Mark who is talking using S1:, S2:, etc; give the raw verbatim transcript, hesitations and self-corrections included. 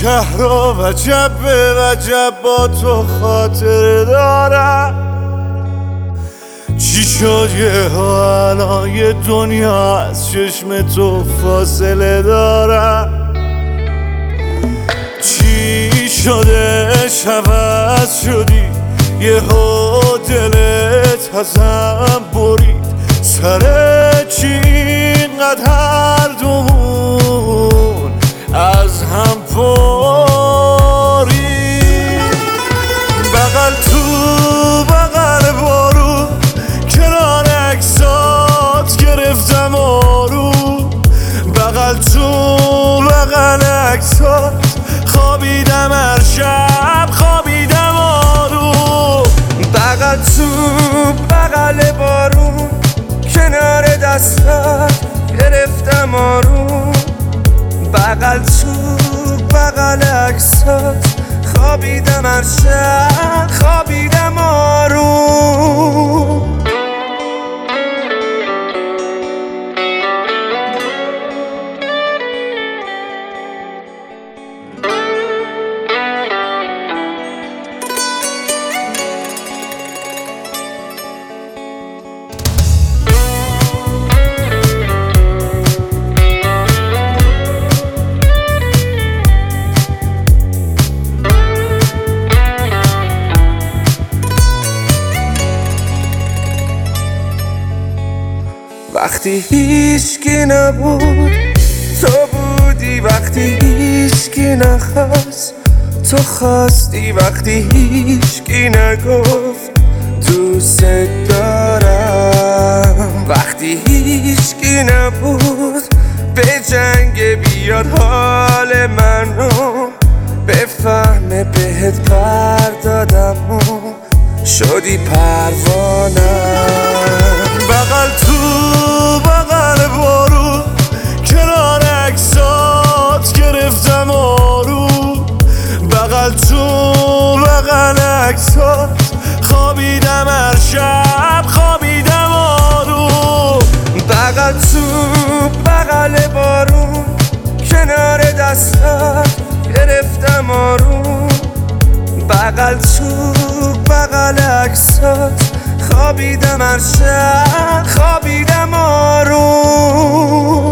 S1: شهر و وجب به وجب با تو خاطر دارم. چی شد یه ها الان یه دنیا از چشم تو فاصله دارم. چی شده عوض شدی یه ها دلت ازم برید. سر چی اینقدر هر دومون از هم پارید. بغل تو بغل بارو کنار عکسات گرفتم آروم. بغل تو بغل عکسات خوابیدم هر شب خوابیدم آروم.
S2: بغل تو بغل بارون کنار دستات گرفتم آروم. بغل تو بغل عکسات خوابیدم هر شب خوابیدم آروم. وقتی هیچکی نبود تو بودی، وقتی هیچکی نخواست تو خواستی، وقتی هیچکی نگفت دوست دارم. وقتی هیچکی نبود به جنگ بیاد حال منو بفهمه بهت پر دادم و شدی پروانم.
S1: بغل تو بغل بارو کنار عکسات گرفتم آروم. بغل تو بغل عکسات خوابیدم هر شب خوابیدم آروم.
S2: بغل تو بغل بارون کنار دستات گرفتم آروم. بغل تو بغل عکسات خوابیدم هر شب خوابیدم آروم.